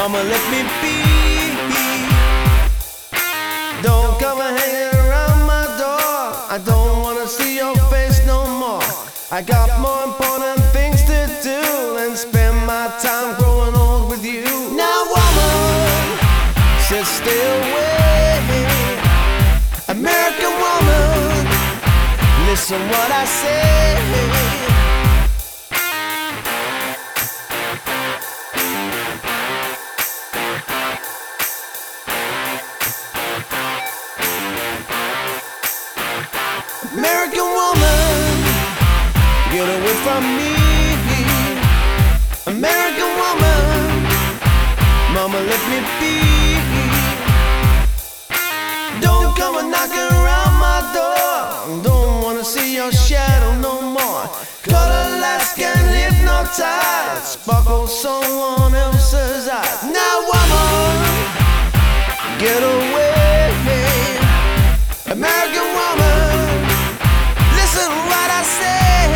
Mama, let me be. Don't come and hang around my door. I don't wanna see your face no more. I got more important things to do than spend my time growing old with you. Now, woman, sit still, wait. American woman, listen what I say. American woman, get away from me. American woman, mama, let me be. Don't come and knocking around my door. Don't wanna see your shadow no more. Cut Alaskan hypnotized, sparkle someone else's eyes. Now, woman, get away. American woman, listen what I say.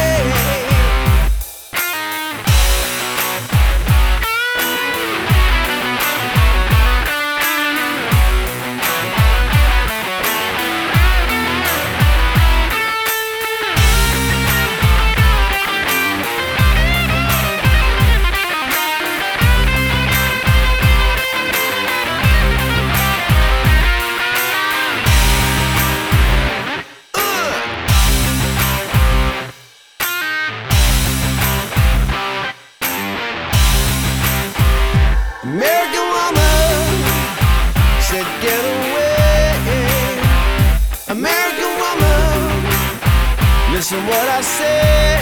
American woman said get away. American woman, listen what I say.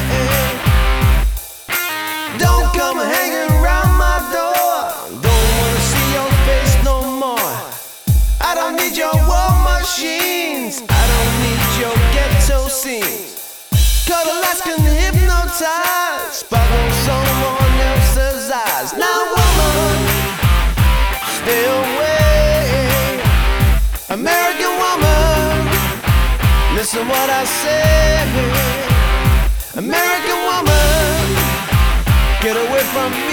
Don't come hanging around my door. Don't wanna see your face no more. I don't need your war machines. I don't need your ghetto scenes. Cut Alaskan hypnotized, sparkle someone else's eyes. Now, woman, stay away. American woman, listen what I say. American woman, get away from me.